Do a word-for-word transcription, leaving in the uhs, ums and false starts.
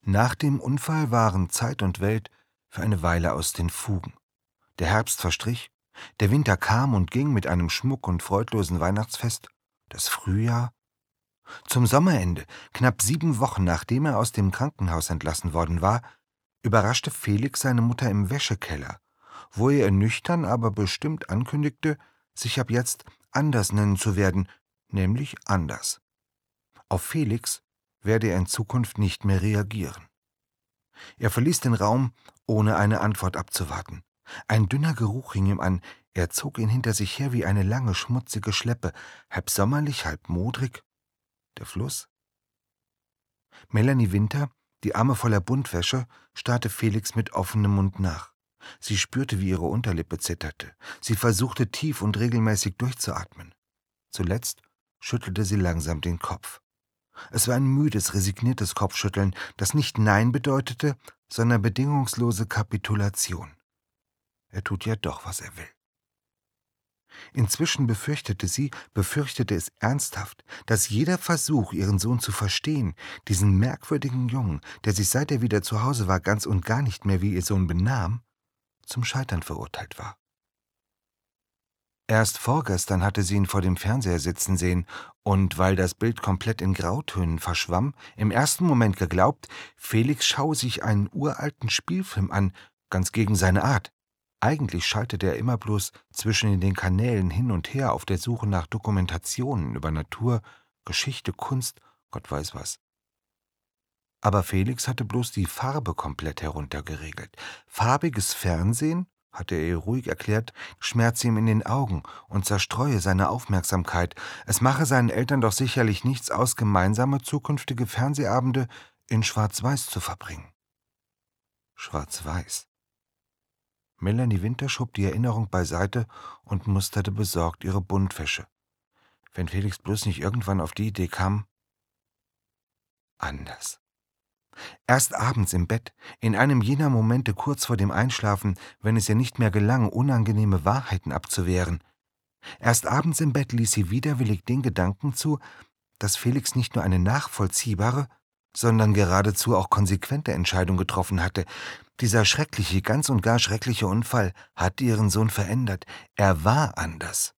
Nach dem Unfall waren Zeit und Welt für eine Weile aus den Fugen. Der Herbst verstrich, der Winter kam und ging mit einem Schmuck und freudlosen Weihnachtsfest, das Frühjahr. Zum Sommerende, knapp sieben Wochen nachdem er aus dem Krankenhaus entlassen worden war, überraschte Felix seine Mutter im Wäschekeller, wo er ihr nüchtern, aber bestimmt ankündigte, sich ab jetzt anders nennen zu werden, nämlich anders. Auf Felix werde er in Zukunft nicht mehr reagieren. Er verließ den Raum, ohne eine Antwort abzuwarten. Ein dünner Geruch hing ihm an, er zog ihn hinter sich her wie eine lange, schmutzige Schleppe, halb sommerlich, halb modrig. Der Fluss? Melanie Winter, die Arme voller Buntwäsche, starrte Felix mit offenem Mund nach. Sie spürte, wie ihre Unterlippe zitterte. Sie versuchte tief und regelmäßig durchzuatmen. Zuletzt schüttelte sie langsam den Kopf. Es war ein müdes, resigniertes Kopfschütteln, das nicht Nein bedeutete, sondern bedingungslose Kapitulation. Er tut ja doch, was er will. Inzwischen befürchtete sie, befürchtete es ernsthaft, dass jeder Versuch, ihren Sohn zu verstehen, diesen merkwürdigen Jungen, der sich seit er wieder zu Hause war ganz und gar nicht mehr wie ihr Sohn benahm, zum Scheitern verurteilt war. Erst vorgestern hatte sie ihn vor dem Fernseher sitzen sehen und, weil das Bild komplett in Grautönen verschwamm, im ersten Moment geglaubt, Felix schaue sich einen uralten Spielfilm an, ganz gegen seine Art. Eigentlich schaltete er immer bloß zwischen den Kanälen hin und her auf der Suche nach Dokumentationen über Natur, Geschichte, Kunst, Gott weiß was. Aber Felix hatte bloß die Farbe komplett heruntergeregelt. Farbiges Fernsehen, hatte er ihr ruhig erklärt, schmerze ihm in den Augen und zerstreue seine Aufmerksamkeit. Es mache seinen Eltern doch sicherlich nichts aus, gemeinsame zukünftige Fernsehabende in Schwarz-Weiß zu verbringen. Schwarz-Weiß. Melanie Winter schob die Erinnerung beiseite und musterte besorgt ihre Buntwäsche. Wenn Felix bloß nicht irgendwann auf die Idee kam. Anders. Erst abends im Bett, in einem jener Momente kurz vor dem Einschlafen, wenn es ihr nicht mehr gelang, unangenehme Wahrheiten abzuwehren. Erst abends im Bett ließ sie widerwillig den Gedanken zu, dass Felix nicht nur eine nachvollziehbare, sondern geradezu auch konsequente Entscheidung getroffen hatte. Dieser schreckliche, ganz und gar schreckliche Unfall hatte ihren Sohn verändert. Er war anders.